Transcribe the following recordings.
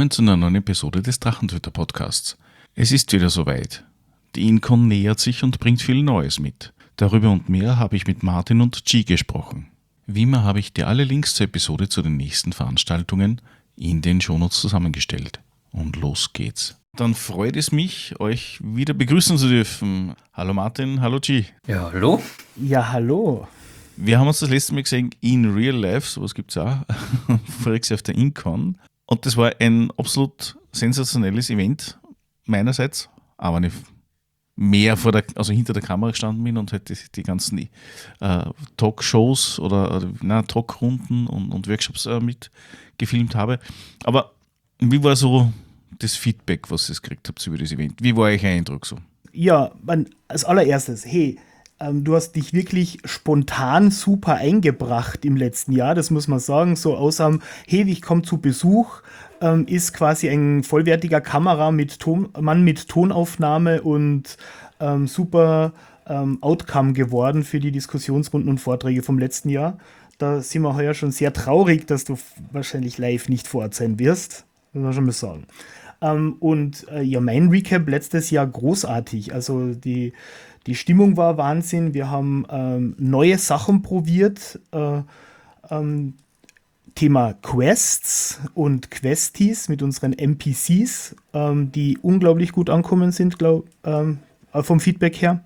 willkommen zu einer neuen Episode des Drachentöter Podcasts. Es ist wieder soweit. Die Incon nähert sich und bringt viel Neues mit. Darüber und mehr habe ich mit Martin und G gesprochen. Wie immer habe ich dir alle Links zur Episode zu den nächsten Veranstaltungen in den Shownotes zusammengestellt. Und los geht's. Dann freut es mich, euch wieder begrüßen zu dürfen. Hallo Martin, hallo G. Ja, hallo. Ja, hallo. Wir haben uns das letzte Mal gesehen in Real Life, sowas gibt es auch, voriges auf der Incon. Und das war ein absolut sensationelles Event meinerseits, aber nicht mehr hinter der Kamera gestanden bin und halt die ganzen Talkshows oder Talkrunden und Workshops mitgefilmt habe. Aber wie war so das Feedback, was ihr gekriegt habt über das Event? Wie war euer Eindruck so? Ja, als allererstes, du hast dich wirklich spontan super eingebracht im letzten Jahr, das muss man sagen. So außer, ich komme zu Besuch, ist quasi ein vollwertiger Kamera mit Mann mit Tonaufnahme und super Outcome geworden für die Diskussionsrunden und Vorträge vom letzten Jahr. Da sind wir heuer schon sehr traurig, dass du wahrscheinlich live nicht vor Ort sein wirst, muss man schon mal sagen. Mein Recap letztes Jahr großartig. Also die Stimmung war Wahnsinn. Wir haben neue Sachen probiert. Thema Quests und Questies mit unseren NPCs, die unglaublich gut ankommen sind, vom Feedback her.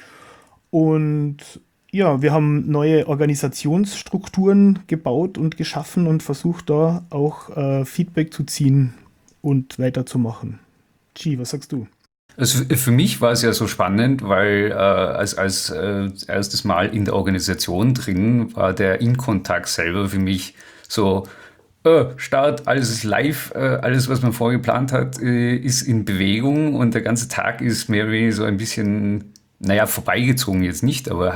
Und ja, wir haben neue Organisationsstrukturen gebaut und geschaffen und versucht da auch Feedback zu ziehen und weiterzumachen. G, was sagst du? Also für mich war es ja so spannend, weil als erstes Mal in der Organisation drin war der In-Kontakt selber für mich so, Start, alles ist live, alles, was man vorgeplant hat, ist in Bewegung und der ganze Tag ist mehr oder weniger so ein bisschen, vorbeigezogen jetzt nicht, aber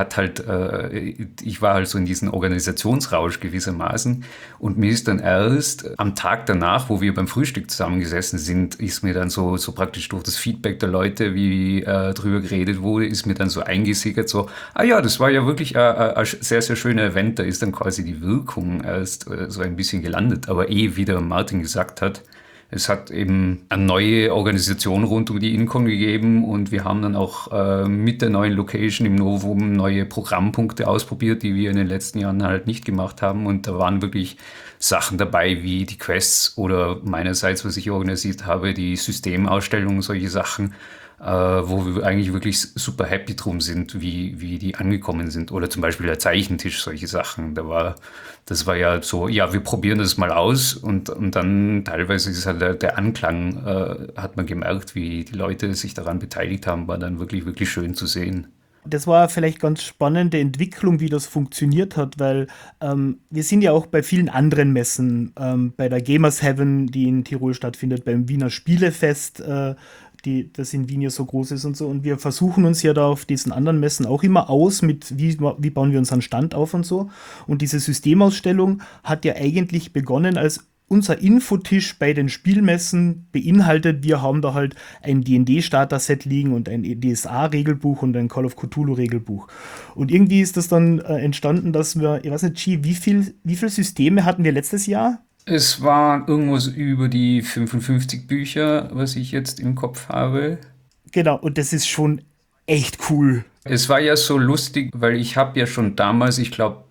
ich war halt so in diesem Organisationsrausch gewissermaßen und mir ist dann erst am Tag danach, wo wir beim Frühstück zusammengesessen sind, ist mir dann so praktisch durch das Feedback der Leute, wie drüber geredet wurde, ist mir dann so eingesickert, so, das war ja wirklich ein sehr, sehr schöner Event, da ist dann quasi die Wirkung erst so ein bisschen gelandet, aber wie der Martin gesagt hat, es hat eben eine neue Organisation rund um die Incon gegeben und wir haben dann auch mit der neuen Location im Novum neue Programmpunkte ausprobiert, die wir in den letzten Jahren halt nicht gemacht haben. Und da waren wirklich Sachen dabei wie die Quests oder meinerseits, was ich organisiert habe, die Systemausstellung, solche Sachen, wo wir eigentlich wirklich super happy drum sind, wie die angekommen sind. Oder zum Beispiel der Zeichentisch, solche Sachen. Das war ja so, wir probieren das mal aus und dann teilweise ist halt der Anklang, hat man gemerkt, wie die Leute sich daran beteiligt haben, war dann wirklich, wirklich schön zu sehen. Das war vielleicht ganz spannende Entwicklung, wie das funktioniert hat, weil wir sind ja auch bei vielen anderen Messen, bei der Gamers Heaven, die in Tirol stattfindet, beim Wiener Spielefest, das in Wien ja so groß ist und so. Und wir versuchen uns ja da auf diesen anderen Messen auch immer aus, mit wie bauen wir unseren Stand auf und so. Und diese Systemausstellung hat ja eigentlich begonnen als unser Infotisch bei den Spielmessen beinhaltet. Wir haben da halt ein D&D-Starter-Set liegen und ein DSA-Regelbuch und ein Call of Cthulhu-Regelbuch. Und irgendwie ist das dann entstanden, dass wir, ich weiß nicht, G, wie viel Systeme hatten wir letztes Jahr? Es waren irgendwas über die 55 Bücher, was ich jetzt im Kopf habe. Genau, und das ist schon echt cool. Es war ja so lustig, weil ich habe ja schon damals, ich glaube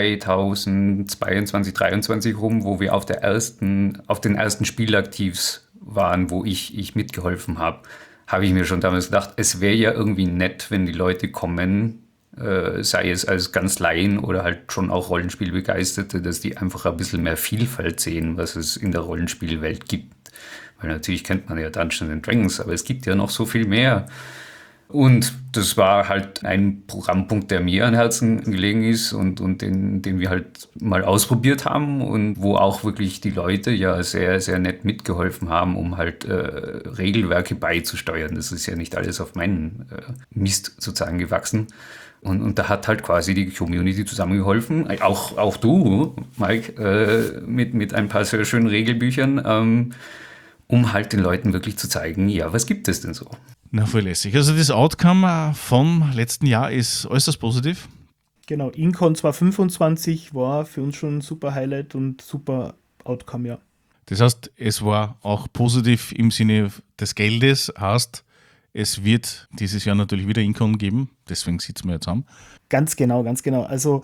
2022, 2023 rum, wo wir auf den ersten Spielaktivs waren, wo ich mitgeholfen habe ich mir schon damals gedacht, es wäre ja irgendwie nett, wenn die Leute kommen, sei es als ganz Laien oder halt schon auch Rollenspielbegeisterte, dass die einfach ein bisschen mehr Vielfalt sehen, was es in der Rollenspielwelt gibt. Weil natürlich kennt man ja Dungeons & Dragons, aber es gibt ja noch so viel mehr. Und das war halt ein Programmpunkt, der mir an Herzen gelegen ist und den wir halt mal ausprobiert haben und wo auch wirklich die Leute ja sehr, sehr nett mitgeholfen haben, um halt Regelwerke beizusteuern. Das ist ja nicht alles auf meinen Mist sozusagen gewachsen. Und da hat halt quasi die Community zusammengeholfen, auch du, Mike, mit ein paar sehr schönen Regelbüchern, um halt den Leuten wirklich zu zeigen, was gibt es denn so? Na, voll lässig. Also das Outcome vom letzten Jahr ist äußerst positiv. Genau, Incon 2025 war für uns schon ein super Highlight und super Outcome, ja. Das heißt, es war auch positiv im Sinne des Geldes, heißt, es wird dieses Jahr natürlich wieder Incon geben, deswegen sitzen wir jetzt zusammen. Ganz genau, ganz genau. Also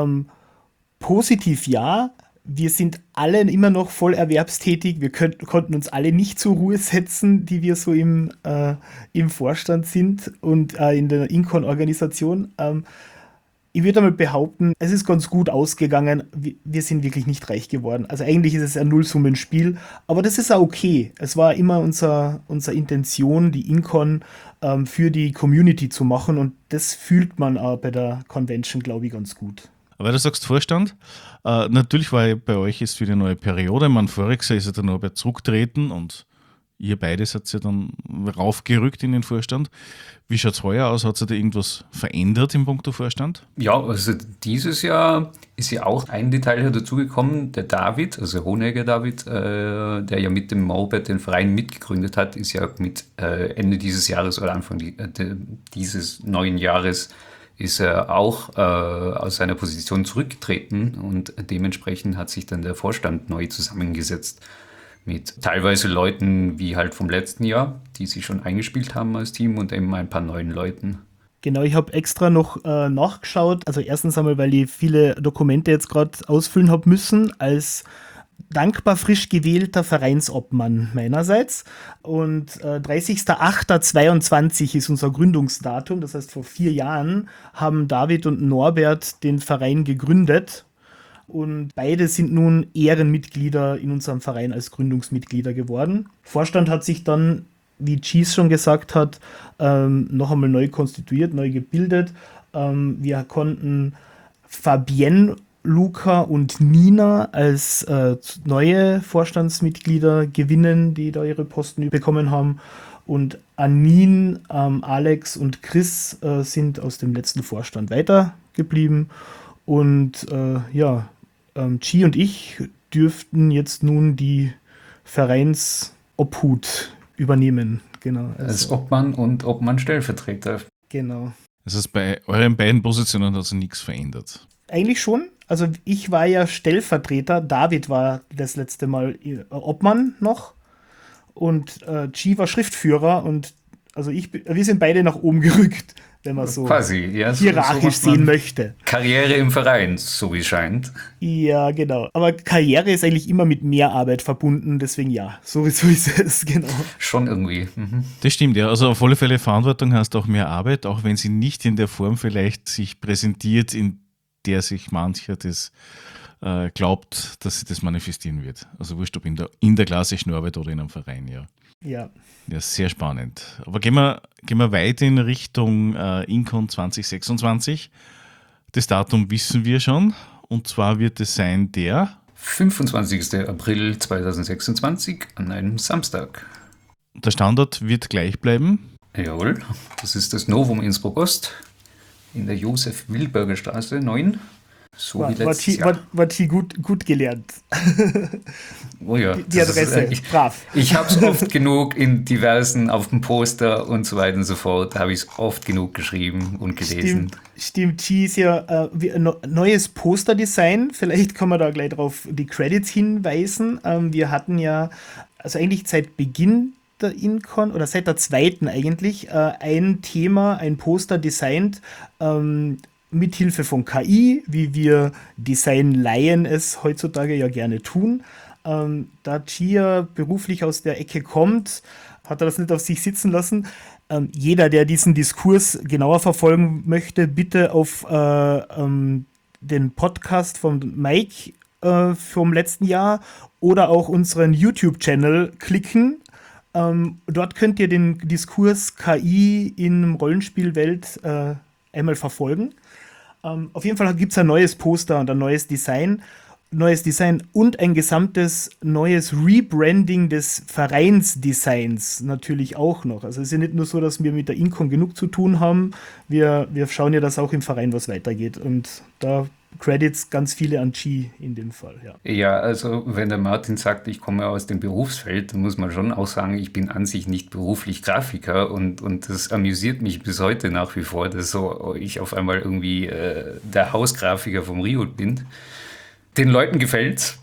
positiv ja, wir sind alle immer noch voll erwerbstätig. Wir konnten uns alle nicht zur Ruhe setzen, die wir so im Vorstand sind und in der Incon-Organisation. Ich würde einmal behaupten, es ist ganz gut ausgegangen. Wir sind wirklich nicht reich geworden. Also eigentlich ist es ein Nullsummenspiel, aber das ist auch okay. Es war immer unsere Intention, die Incon für die Community zu machen und das fühlt man auch bei der Convention, glaube ich, ganz gut. Aber du sagst Vorstand, natürlich war bei euch jetzt wieder eine neue Periode. Voriges Jahr ist ja der Norbert zurückgetreten und ihr beide seid ja dann raufgerückt in den Vorstand. Wie schaut es heuer aus? Hat sich da irgendwas verändert im Punkto Vorstand? Ja, also dieses Jahr ist ja auch ein Detail dazugekommen. Der David, also Honegger David, der ja mit dem Norbert den Verein mitgegründet hat, ist ja mit Ende dieses Jahres oder Anfang dieses neuen Jahres ist er auch aus seiner Position zurückgetreten und dementsprechend hat sich dann der Vorstand neu zusammengesetzt mit teilweise Leuten wie halt vom letzten Jahr, die sich schon eingespielt haben als Team und eben ein paar neuen Leuten. Genau, ich habe extra noch nachgeschaut. Also erstens einmal, weil ich viele Dokumente jetzt gerade ausfüllen habe müssen, als dankbar frisch gewählter Vereinsobmann meinerseits. Und 30.08.22 ist unser Gründungsdatum. Das heißt, vor 4 Jahren haben David und Norbert den Verein gegründet. Und beide sind nun Ehrenmitglieder in unserem Verein als Gründungsmitglieder geworden. Vorstand hat sich dann, wie Cheese schon gesagt hat, noch einmal neu konstituiert, neu gebildet. Wir konnten Fabienne, Luca und Nina als neue Vorstandsmitglieder gewinnen, die da ihre Posten bekommen haben. Und Anin, Alex und Chris sind aus dem letzten Vorstand weitergeblieben. Und Chi und ich dürften jetzt nun die Vereinsobhut übernehmen. Genau. Als Obmann und Obmann-Stellvertreter. Genau. Das heißt, bei euren beiden Positionen hat sich nichts verändert. Eigentlich schon. Also ich war ja Stellvertreter, David war das letzte Mal Obmann noch und Chi war Schriftführer und also wir sind beide nach oben gerückt, wenn man so quasi, ja, hierarchisch so sehen möchte. Karriere im Verein, so wie es scheint. Ja, genau. Aber Karriere ist eigentlich immer mit mehr Arbeit verbunden, deswegen ja, so ist es, genau. Schon irgendwie. Mhm. Das stimmt, ja. Also auf alle Fälle Verantwortung heißt auch mehr Arbeit, auch wenn sie nicht in der Form vielleicht sich präsentiert, in der sich mancher das glaubt, dass sie das manifestieren wird. Also wurscht, ob in der klassischen Arbeit oder in einem Verein, ja. Ja. Ja, sehr spannend. Aber gehen wir weiter in Richtung Incon 2026. Das Datum wissen wir schon. Und zwar wird es sein der 25. April 2026 an einem Samstag. Der Standort wird gleich bleiben. Jawohl, das ist das Novum Innsbruck Ost in der Josef-Wilberger Straße 9. So wie letztes Jahr. War gut gelernt. Oh ja. Die Adresse, brav. Ich habe es oft genug in diversen, auf dem Poster und so weiter und so fort, habe ich es oft genug geschrieben und gelesen. Stimmt, Chi ist ja neues Posterdesign. Vielleicht kann man da gleich drauf die Credits hinweisen. Wir hatten ja, also eigentlich seit Beginn der Incon oder seit der zweiten eigentlich, ein Thema, ein Poster designt, mithilfe von KI, wie wir Design-Laien es heutzutage ja gerne tun. Da Chia beruflich aus der Ecke kommt, hat er das nicht auf sich sitzen lassen. Jeder, der diesen Diskurs genauer verfolgen möchte, bitte auf den Podcast von Mike vom letzten Jahr oder auch unseren YouTube-Channel klicken. Dort könnt ihr den Diskurs KI in Rollenspielwelt einmal verfolgen. Auf jeden Fall gibt es ein neues Poster und ein neues Design und ein gesamtes neues Rebranding des Vereinsdesigns natürlich auch noch. Also es ist ja nicht nur so, dass wir mit der Incon genug zu tun haben, wir schauen ja, dass auch im Verein was weitergeht und da Credits ganz viele an Chi in dem Fall. Ja, also wenn der Martin sagt, ich komme aus dem Berufsfeld, dann muss man schon auch sagen, ich bin an sich nicht beruflich Grafiker und das amüsiert mich bis heute nach wie vor, dass so ich auf einmal irgendwie der Hausgrafiker vom Riot bin. Den Leuten gefällt's,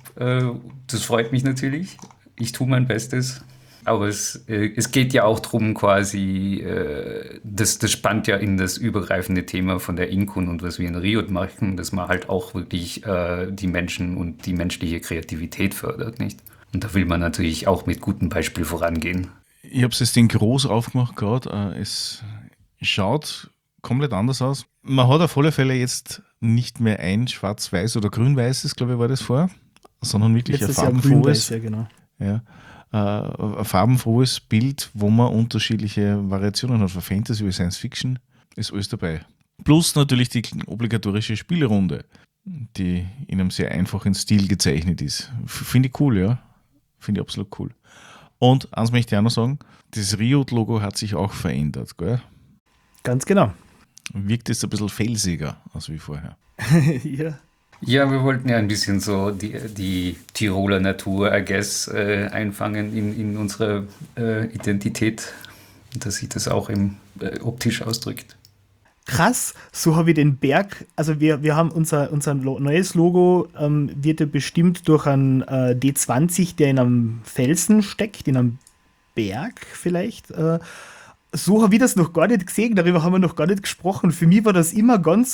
Das freut mich natürlich. Ich tue mein Bestes. Aber es geht ja auch darum, quasi, das spannt ja in das übergreifende Thema von der Inkun und was wir in Riot machen, dass man halt auch wirklich die Menschen und die menschliche Kreativität fördert, nicht? Und da will man natürlich auch mit gutem Beispiel vorangehen. Ich habe es jetzt in groß aufgemacht gerade. Es schaut komplett anders aus. Man hat auf alle Fälle jetzt nicht mehr ein schwarz-weiß oder grün-weißes, glaube ich, war das vorher, sondern wirklich Letztes ein Jahr farbenfrohes. grün-weiß, ja genau. Ja, ein farbenfrohes Bild, wo man unterschiedliche Variationen hat. Von Fantasy wie Science Fiction ist alles dabei. Plus natürlich die obligatorische Spielrunde, die in einem sehr einfachen Stil gezeichnet ist. Finde ich cool, ja. Finde ich absolut cool. Und eins möchte ich auch noch sagen, das Riot-Logo hat sich auch verändert, gell? Ganz genau. Wirkt jetzt ein bisschen felsiger als wie vorher. Ja. Ja, wir wollten ja ein bisschen so die Tiroler Natur, I guess, einfangen in unsere Identität, dass sich das auch optisch ausdrückt. Krass, so habe ich den Berg, also wir haben unser neues Logo, wird ja bestimmt durch einen D20, der in einem Felsen steckt, in einem Berg vielleicht. So habe ich das noch gar nicht gesehen, darüber haben wir noch gar nicht gesprochen. Für mich war das immer ganz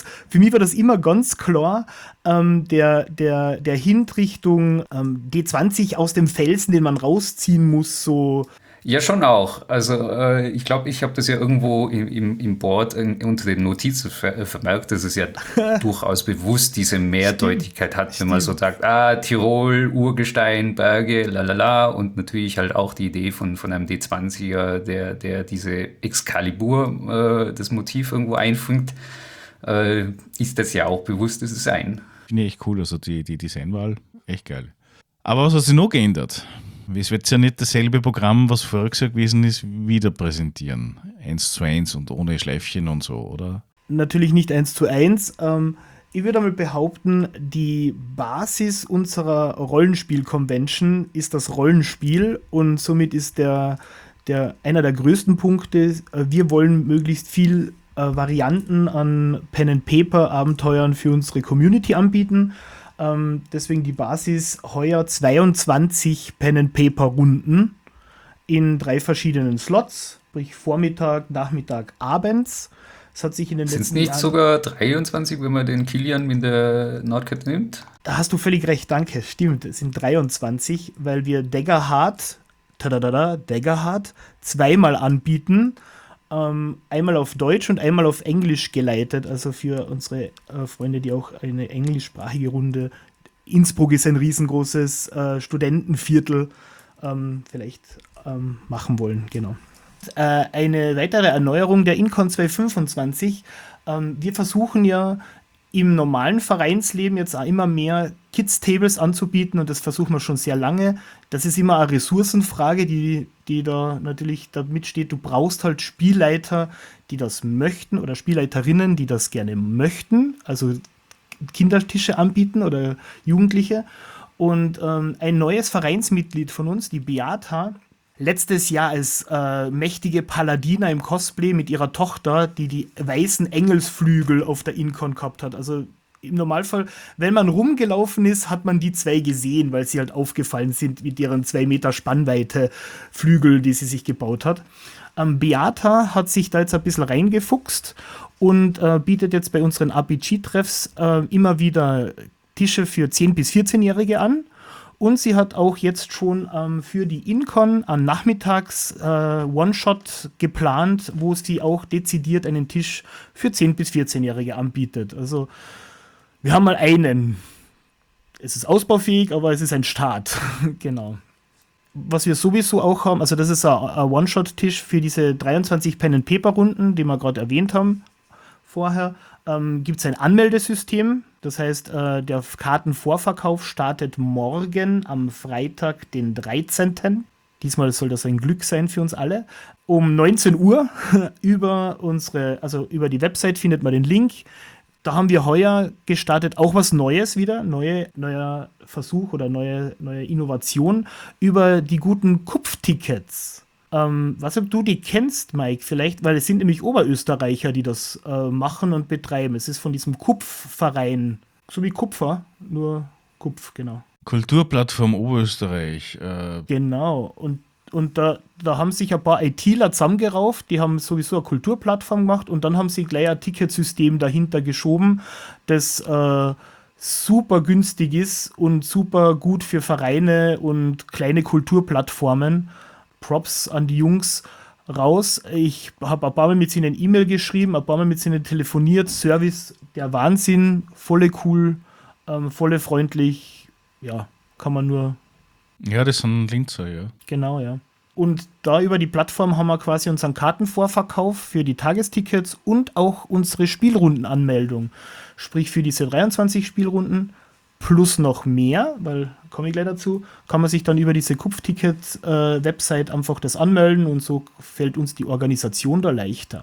klar, der Hint Richtung D20 aus dem Felsen, den man rausziehen muss, so. Ja, schon auch. Also ich glaube, ich habe das ja irgendwo im Board unter den Notizen vermerkt, dass es ja durchaus bewusst diese Mehrdeutigkeit hat, wenn man so sagt, Tirol, Urgestein, Berge, lalala, und natürlich halt auch die Idee von einem D20er, der diese Excalibur, das Motiv irgendwo einfängt, ist das ja auch bewusstes Design. Finde ich echt cool, also die Designwahl, echt geil. Aber was hat sich noch geändert? Es wird ja nicht dasselbe Programm, was vorher gewesen ist, wieder präsentieren. 1:1 und ohne Schleifchen und so, oder? Natürlich nicht 1:1. Ich würde einmal behaupten, die Basis unserer Rollenspiel-Convention ist das Rollenspiel und somit ist einer der größten Punkte, wir wollen möglichst viel Varianten an Pen-and-Paper-Abenteuern für unsere Community anbieten. Deswegen die Basis heuer 22 Pen-and-Paper-Runden in 3 verschiedenen Slots, sprich Vormittag, Nachmittag, abends. Das hat sich in den Sind es letzten nicht Jahren sogar 23, wenn man den Kilian mit der Nordcat nimmt? Da hast du völlig recht, danke. Stimmt, es sind 23, weil wir Daggerheart zweimal anbieten. Einmal auf Deutsch und einmal auf Englisch geleitet, also für unsere Freunde, die auch eine englischsprachige Runde. Innsbruck ist ein riesengroßes Studentenviertel, vielleicht machen wollen, genau. Eine weitere Erneuerung der Incon 225. Wir versuchen ja im normalen Vereinsleben jetzt auch immer mehr Kids-Tables anzubieten und das versuchen wir schon sehr lange. Das ist immer eine Ressourcenfrage, die da natürlich da mitsteht. Du brauchst halt Spielleiter, die das möchten oder Spielleiterinnen, die das gerne möchten, also Kindertische anbieten oder Jugendliche. Und ein neues Vereinsmitglied von uns, die Beata, letztes Jahr als mächtige Paladina im Cosplay mit ihrer Tochter, die weißen Engelsflügel auf der Incon gehabt hat. Also im Normalfall, wenn man rumgelaufen ist, hat man die 2 gesehen, weil sie halt aufgefallen sind mit ihren 2 Meter Spannweite Flügel, die sie sich gebaut hat. Beata hat sich da jetzt ein bisschen reingefuchst und bietet jetzt bei unseren RPG-Treffs immer wieder Tische für 10- bis 14-Jährige an. Und sie hat auch jetzt schon für die Incon an Nachmittags One-Shot geplant, wo sie auch dezidiert einen Tisch für 10- bis 14-Jährige anbietet. Also wir haben mal einen. Es ist ausbaufähig, aber es ist ein Start. Genau. Was wir sowieso auch haben, also das ist ein One-Shot-Tisch für diese 23 Pen-and-Paper-Runden, die wir gerade erwähnt haben vorher. Gibt es ein Anmeldesystem. Das heißt, der Kartenvorverkauf startet morgen am Freitag, den 13. Diesmal soll das ein Glück sein für uns alle. Um 19 Uhr über die Website findet man den Link. Da haben wir heuer gestartet, auch was Neues wieder, neuer Versuch oder neue Innovation über die guten Kupftickets. Was ob du die kennst, Mike, vielleicht, weil es sind nämlich Oberösterreicher, die das machen und betreiben. Es ist von diesem Kupfverein, so wie Kupfer, nur Kupf, genau. Kulturplattform Oberösterreich. Genau. Und da haben sich ein paar ITler zusammengerauft, die haben sowieso eine Kulturplattform gemacht und dann haben sie gleich ein Ticketsystem dahinter geschoben, das super günstig ist und super gut für Vereine und kleine Kulturplattformen. Props an die Jungs raus. Ich habe ein paar Mal mit ihnen E-Mail geschrieben, ein paar Mal mit ihnen telefoniert. Service, der Wahnsinn, volle cool, volle freundlich. Ja, kann man nur. Ja, das sind Linzer, ja. Genau, ja. Und da über die Plattform haben wir quasi unseren Kartenvorverkauf für die Tagestickets und auch unsere Spielrundenanmeldung. Sprich für diese 23 Spielrunden plus noch mehr, weil, komme ich gleich dazu, kann man sich dann über diese Kupfticket-Website einfach das anmelden und so fällt uns die Organisation da leichter.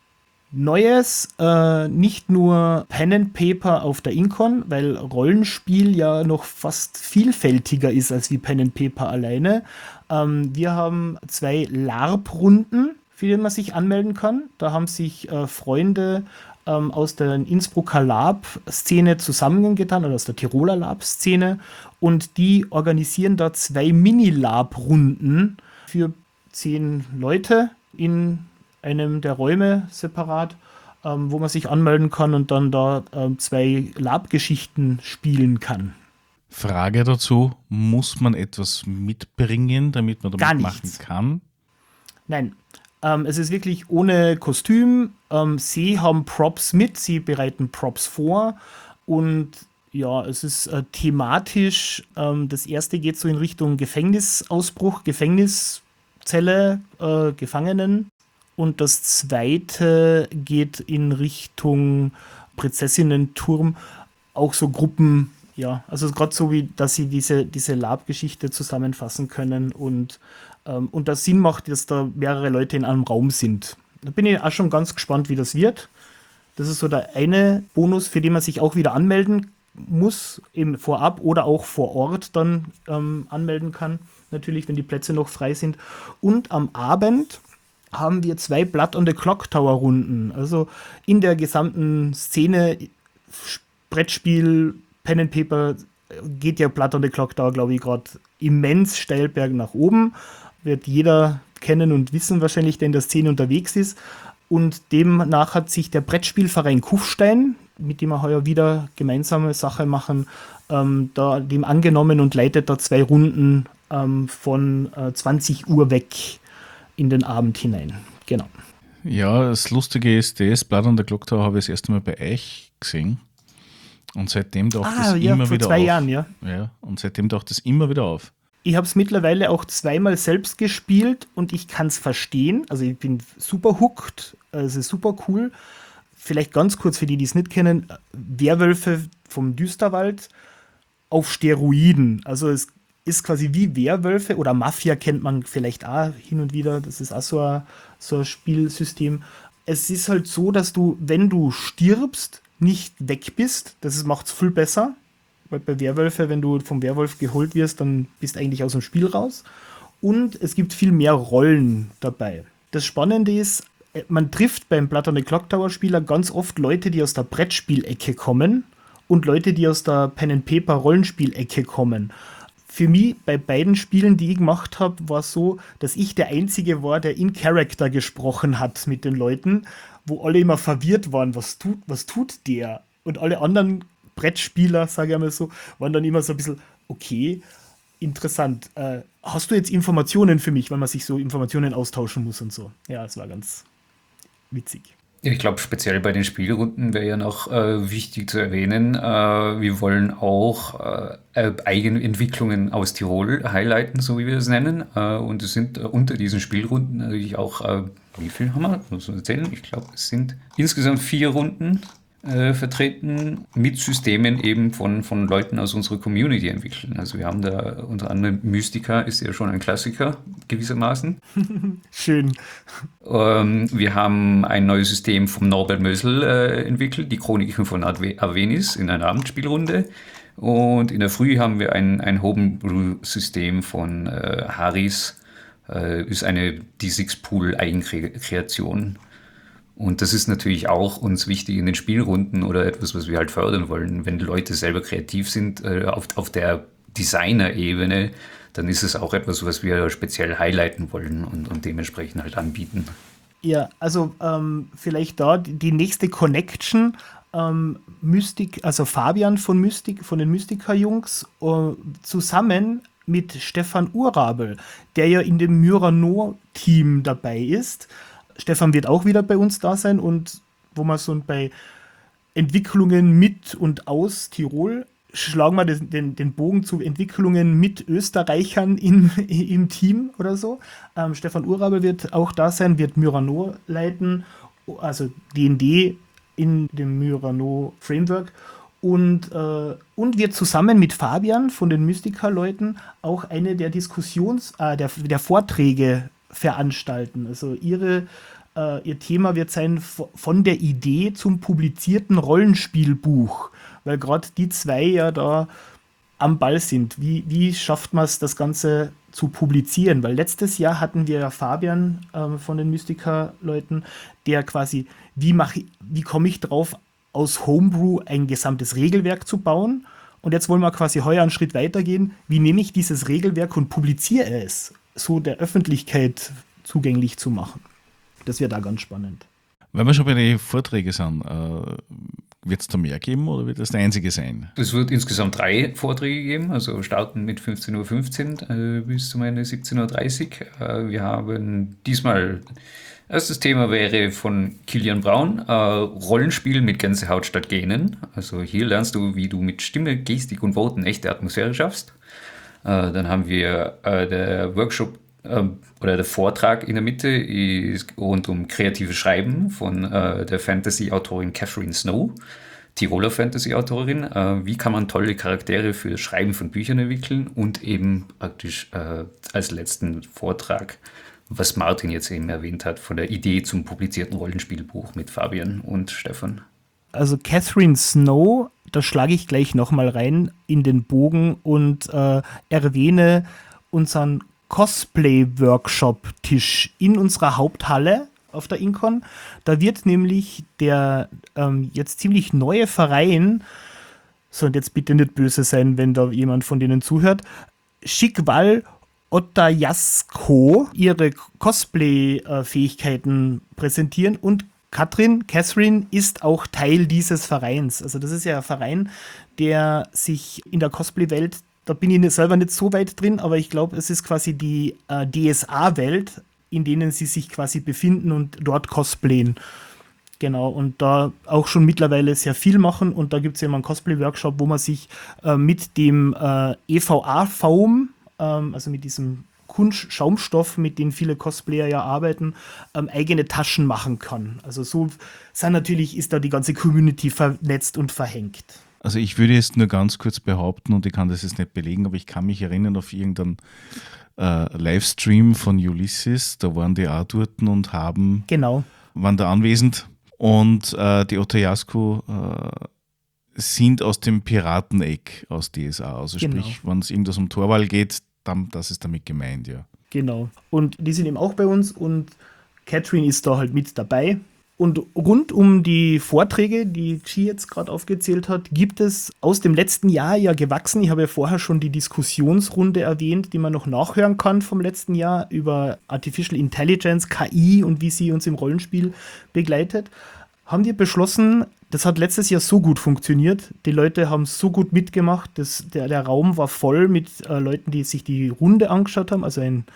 Neues, nicht nur Pen and Paper auf der Incon, weil Rollenspiel ja noch fast vielfältiger ist als wie Pen and Paper alleine. Wir haben 2 LARP-Runden, für die man sich anmelden kann. Da haben sich Freunde aus der Innsbrucker LARP-Szene zusammengetan, oder aus der Tiroler LARP-Szene, und die organisieren da 2 Mini-LARP-Runden für 10 Leute in einem der Räume separat, wo man sich anmelden kann und dann da 2 LARP-Geschichten spielen kann. Frage dazu, muss man etwas mitbringen, damit man damit machen kann? Nein, es ist wirklich ohne Kostüm. Sie haben Props mit, sie bereiten Props vor und ja, es ist thematisch, das erste geht so in Richtung Gefängnisausbruch, Gefängniszelle, Gefangenen. Und das zweite geht in Richtung Prinzessinnen-Turm, auch so Gruppen, ja, also gerade so wie, dass sie diese LARP-Geschichte zusammenfassen können und das Sinn macht, dass da mehrere Leute in einem Raum sind. Da bin ich auch schon ganz gespannt, wie das wird. Das ist so der eine Bonus, für den man sich auch wieder anmelden muss, eben vorab oder auch vor Ort dann anmelden kann, natürlich, wenn die Plätze noch frei sind. Und am Abend haben wir 2 Blood on the Clock Tower Runden. Also in der gesamten Szene, Brettspiel, Pen and Paper, geht ja Blood on the Clock Tower, glaube ich, gerade immens steil berg nach oben. Wird jeder kennen und wissen wahrscheinlich, der in der Szene unterwegs ist. Und demnach hat sich der Brettspielverein Kufstein, mit dem wir heuer wieder gemeinsame Sache machen, da dem angenommen und leitet da 2 Runden von 20 Uhr weg in den Abend hinein. Genau. Ja, das Lustige ist, das Blood on the Clock Tower habe ich das erste Mal bei euch gesehen. Und seitdem taucht das immer vor wieder 2 auf. Jahren, ja. Ja, und seitdem taucht das immer wieder auf. Ich habe es mittlerweile auch 2-mal selbst gespielt und ich kann es verstehen. Also ich bin super hooked, es ist super cool. Vielleicht ganz kurz für die, die es nicht kennen, Werwölfe vom Düsterwald auf Steroiden. Also es ist quasi wie Werwölfe oder Mafia kennt man vielleicht auch hin und wieder. Das ist auch so ein Spielsystem. Es ist halt so, dass du, wenn du stirbst, nicht weg bist. Das macht es viel besser. Weil bei Werwölfe, wenn du vom Werwolf geholt wirst, dann bist du eigentlich aus dem Spiel raus. Und es gibt viel mehr Rollen dabei. Das Spannende ist, man trifft beim Blood on the Clock Tower Spieler ganz oft Leute, die aus der Brettspielecke kommen und Leute, die aus der Pen and Paper Rollenspielecke kommen. Für mich bei beiden Spielen, die ich gemacht habe, war es so, dass ich der Einzige war, der in Character gesprochen hat mit den Leuten, wo alle immer verwirrt waren, was tut der? Und alle anderen Brettspieler, sage ich einmal so, waren dann immer so ein bisschen, okay, interessant. Hast du jetzt Informationen für mich, weil man sich so Informationen austauschen muss und so? Ja, es war ganz witzig. Ich glaube, speziell bei den Spielrunden wäre ja noch wichtig zu erwähnen, wir wollen auch Eigenentwicklungen aus Tirol highlighten, so wie wir es nennen. Und es sind unter diesen Spielrunden natürlich auch, wie viel haben wir? Muss man erzählen? Ich glaube, es sind insgesamt 4 Runden vertreten mit Systemen eben von Leuten aus unserer Community entwickeln. Also wir haben da unter anderem Mystica, ist ja schon ein Klassiker gewissermaßen. Schön. Wir haben ein neues System vom Norbert Mösel entwickelt, die Chroniken von Avenis in einer Abendspielrunde. Und in der Früh haben wir ein Homebrew-System von Haris, ist eine D6-Pool-Eigenkreation. Und das ist natürlich auch uns wichtig in den Spielrunden oder etwas, was wir halt fördern wollen, wenn die Leute selber kreativ sind auf der Designer-Ebene, dann ist es auch etwas, was wir speziell highlighten wollen und dementsprechend halt anbieten. Ja, also vielleicht da die nächste Connection. Also Fabian von den Mystica-Jungs, zusammen mit Stefan Urabel, der ja in dem Myrano-Team dabei ist. Stefan wird auch wieder bei uns da sein und wo wir so bei Entwicklungen mit und aus Tirol schlagen wir den Bogen zu Entwicklungen mit Österreichern im Team oder so. Stefan Urabel wird auch da sein, wird Myrano leiten, also D&D in dem Myrano Framework und wird zusammen mit Fabian von den Mystica-Leuten auch eine der der Vorträge veranstalten. Also ihr Thema wird sein von der Idee zum publizierten Rollenspielbuch, weil gerade die zwei ja da am Ball sind. Wie schafft man es, das Ganze zu publizieren? Weil letztes Jahr hatten wir ja Fabian von den Mystica-Leuten, der quasi, wie komme ich drauf, aus Homebrew ein gesamtes Regelwerk zu bauen? Und jetzt wollen wir quasi heuer einen Schritt weitergehen. Wie nehme ich dieses Regelwerk und publiziere es, so der Öffentlichkeit zugänglich zu machen? Das wäre da ganz spannend. Wenn wir schon bei den Vorträgen sind, wird es da mehr geben oder wird das der einzige sein? Es wird insgesamt 3 Vorträge geben, also starten mit 15:15 Uhr bis zum Ende 17:30 Uhr. Wir haben diesmal, erstes Thema wäre von Kilian Braun, Rollenspiel mit Gänsehaut statt Gähnen. Also hier lernst du, wie du mit Stimme, Gestik und Worten echte Atmosphäre schaffst. Dann haben wir der Workshop oder der Vortrag in der Mitte ist rund um kreatives Schreiben von der Fantasy-Autorin Catherine Snow, Tiroler Fantasy-Autorin. Wie kann man tolle Charaktere für das Schreiben von Büchern entwickeln? Und eben praktisch als letzten Vortrag, was Martin jetzt eben erwähnt hat, von der Idee zum publizierten Rollenspielbuch mit Fabian und Stefan. Also Catherine Snow, da schlage ich gleich nochmal rein in den Bogen und erwähne unseren Cosplay-Workshop-Tisch in unserer Haupthalle auf der Incon. Da wird nämlich der jetzt ziemlich neue Verein, so und jetzt bitte nicht böse sein, wenn da jemand von denen zuhört, Shikval Otayasko ihre Cosplay-Fähigkeiten präsentieren und Catherine ist auch Teil dieses Vereins. Also das ist ja ein Verein, der sich in der Cosplay-Welt, da bin ich selber nicht so weit drin, aber ich glaube, es ist quasi die DSA-Welt, in denen sie sich quasi befinden und dort cosplayen. Genau, und da auch schon mittlerweile sehr viel machen. Und da gibt es eben einen Cosplay-Workshop, wo man sich mit dem EVA-Foam, also mit diesem Kunstschaumstoff, mit dem viele Cosplayer ja arbeiten, eigene Taschen machen kann. Also so ist da die ganze Community vernetzt und verhängt. Also ich würde jetzt nur ganz kurz behaupten, und ich kann das jetzt nicht belegen, aber ich kann mich erinnern auf irgendeinen Livestream von Ulysses, da waren die auch dort und waren da anwesend. Und die Otayasko sind aus dem Pirateneck aus DSA. Also sprich, wenn es irgendwas um Torwall geht, dann, das ist damit gemeint, ja. Genau. Und die sind eben auch bei uns und Catherine ist da halt mit dabei. Und rund um die Vorträge, die Chi jetzt gerade aufgezählt hat, gibt es aus dem letzten Jahr ja gewachsen. Ich habe ja vorher schon die Diskussionsrunde erwähnt, die man noch nachhören kann vom letzten Jahr über Artificial Intelligence, KI und wie sie uns im Rollenspiel begleitet. Haben wir beschlossen, das hat letztes Jahr so gut funktioniert. Die Leute haben so gut mitgemacht. Der Raum war voll mit Leuten, die sich die Runde angeschaut haben. Also ein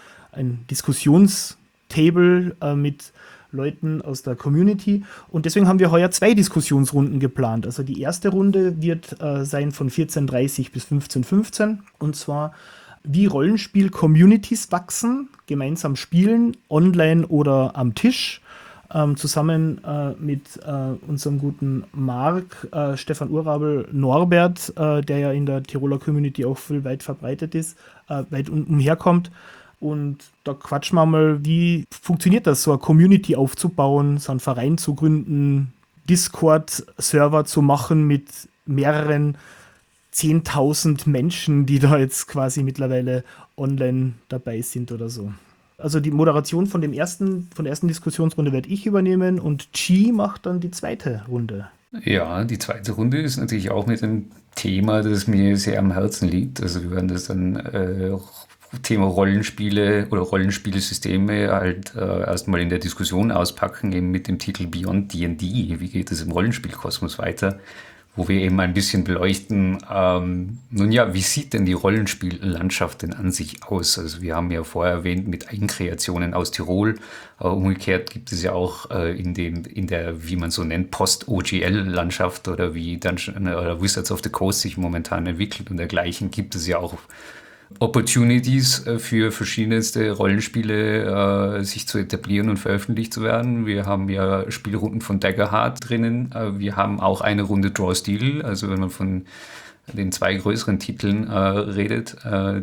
Diskussionstable mit Leuten aus der Community. Und deswegen haben wir heuer 2 Diskussionsrunden geplant. Also die erste Runde wird sein von 14:30 bis 15:15. Und zwar, wie Rollenspiel-Communities wachsen, gemeinsam spielen, online oder am Tisch. Zusammen mit unserem guten Marc, Stefan Urabel, Norbert, der ja in der Tiroler Community auch viel weit verbreitet ist, weit umherkommt. Und da quatschen wir mal, wie funktioniert das, so eine Community aufzubauen, so einen Verein zu gründen, Discord-Server zu machen mit mehreren 10.000 Menschen, die da jetzt quasi mittlerweile online dabei sind oder so. Also die Moderation von der ersten Diskussionsrunde werde ich übernehmen und Chi macht dann die zweite Runde. Ja, die zweite Runde ist natürlich auch mit einem Thema, das mir sehr am Herzen liegt. Also wir werden das dann Thema Rollenspiele oder Rollenspielsysteme halt erstmal in der Diskussion auspacken, eben mit dem Titel Beyond D&D. Wie geht es im Rollenspielkosmos weiter? Wo wir eben ein bisschen beleuchten, nun ja, wie sieht denn die Rollenspiellandschaft denn an sich aus? Also wir haben ja vorher erwähnt mit Eigenkreationen aus Tirol. Umgekehrt gibt es ja auch in der, wie man so nennt, Post-OGL-Landschaft oder wie Dungeon oder Wizards of the Coast sich momentan entwickelt und dergleichen, gibt es ja auch Opportunities für verschiedenste Rollenspiele sich zu etablieren und veröffentlicht zu werden. Wir haben ja Spielrunden von Daggerheart drinnen. Wir haben auch eine Runde Draw Steel, also wenn man von den zwei größeren Titeln redet,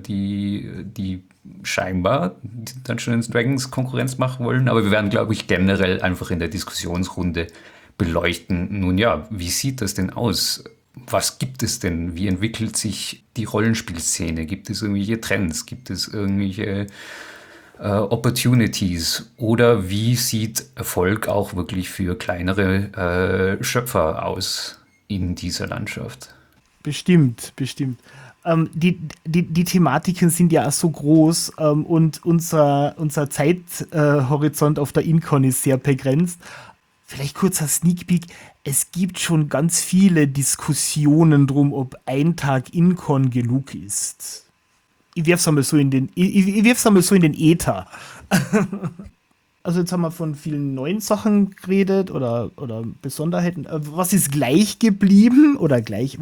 die scheinbar Dungeons Dragons Konkurrenz machen wollen. Aber wir werden, glaube ich, generell einfach in der Diskussionsrunde beleuchten. Nun ja, wie sieht das denn aus? Was gibt es denn? Wie entwickelt sich die Rollenspielszene? Gibt es irgendwelche Trends? Gibt es irgendwelche Opportunities? Oder wie sieht Erfolg auch wirklich für kleinere Schöpfer aus in dieser Landschaft? Bestimmt, bestimmt. Die Thematiken sind ja auch so groß und unser Zeithorizont auf der Incon ist sehr begrenzt. Vielleicht kurzer Sneak Peek. Es gibt schon ganz viele Diskussionen drum, ob ein Tag Incon genug ist. Ich werf's einmal so in den Äther. Also jetzt haben wir von vielen neuen Sachen geredet oder Besonderheiten. Was ist gleich geblieben oder gleich?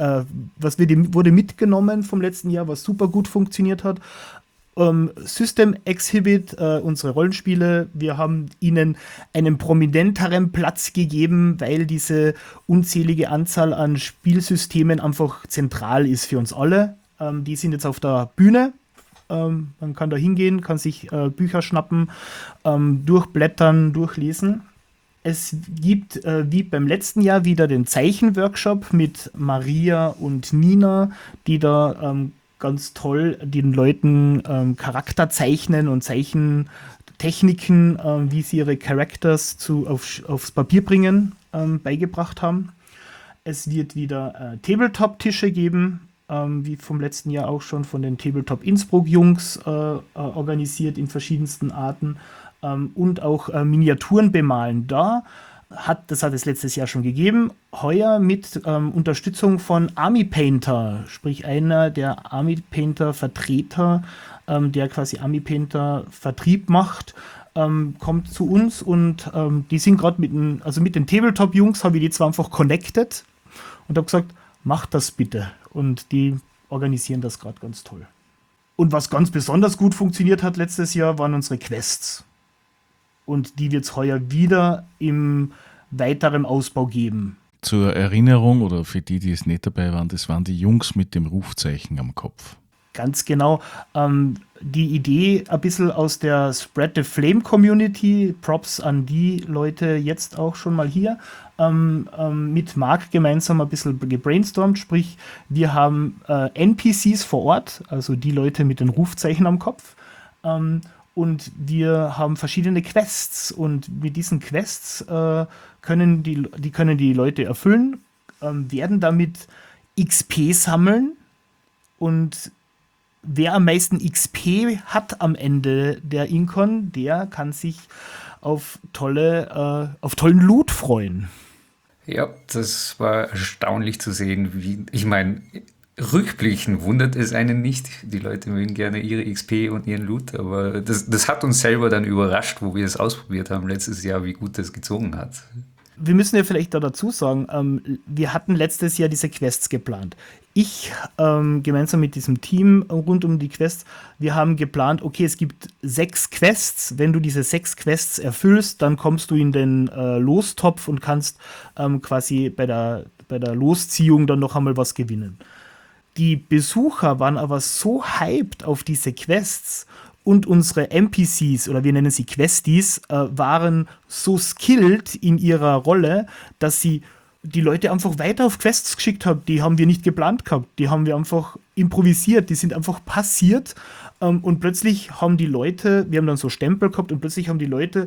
Wurde mitgenommen vom letzten Jahr, was super gut funktioniert hat? System Exhibit, unsere Rollenspiele, wir haben ihnen einen prominenteren Platz gegeben, weil diese unzählige Anzahl an Spielsystemen einfach zentral ist für uns alle. Die sind jetzt auf der Bühne. Man kann da hingehen, kann sich Bücher schnappen, durchblättern, durchlesen. Es gibt, wie beim letzten Jahr, wieder den Zeichenworkshop mit Maria und Nina, die da ganz toll den Leuten Charakter zeichnen und Zeichentechniken, wie sie ihre Characters aufs Papier bringen, beigebracht haben. Es wird wieder Tabletop-Tische geben, wie vom letzten Jahr auch schon von den Tabletop Innsbruck Jungs organisiert in verschiedensten Arten, und auch Miniaturen bemalen. Das hat es letztes Jahr schon gegeben. Heuer mit Unterstützung von Army Painter, sprich einer der Army Painter Vertreter, der quasi Army Painter Vertrieb macht, kommt zu uns und die sind gerade mit den Tabletop Jungs habe ich die zwar einfach connected und habe gesagt, macht das bitte. Und die organisieren das gerade ganz toll. Und was ganz besonders gut funktioniert hat letztes Jahr, waren unsere Quests. Und die wird es heuer wieder im weiteren Ausbau geben. Zur Erinnerung oder für die es nicht dabei waren, das waren die Jungs mit dem Rufzeichen am Kopf. Ganz genau. Die Idee ein bisschen aus der Spread the Flame Community, Props an die Leute jetzt auch schon mal hier, mit Marc gemeinsam ein bisschen gebrainstormt, sprich wir haben NPCs vor Ort, also die Leute mit den Rufzeichen am Kopf, und wir haben verschiedene Quests und mit diesen Quests können die Leute erfüllen, werden damit XP sammeln und wer am meisten XP hat am Ende der Incon, der kann sich auf tollen Loot freuen. Ja, das war erstaunlich zu sehen, ich meine, rückblickend wundert es einen nicht. Die Leute mögen gerne ihre XP und ihren Loot, aber das hat uns selber dann überrascht, wo wir es ausprobiert haben letztes Jahr, wie gut das gezogen hat. Wir müssen ja vielleicht da dazu sagen, wir hatten letztes Jahr diese Quests geplant. Ich, gemeinsam mit diesem Team rund um die Quests, wir haben geplant, okay, es gibt 6 Quests. Wenn du diese 6 Quests erfüllst, dann kommst du in den Lostopf und kannst quasi bei der Losziehung dann noch einmal was gewinnen. Die Besucher waren aber so hyped auf diese Quests und unsere NPCs, oder wir nennen sie Questies, waren so skilled in ihrer Rolle, dass sie die Leute einfach weiter auf Quests geschickt haben. Die haben wir nicht geplant gehabt, die haben wir einfach improvisiert, die sind einfach passiert und plötzlich haben die Leute, wir haben dann so Stempel gehabt und plötzlich haben die Leute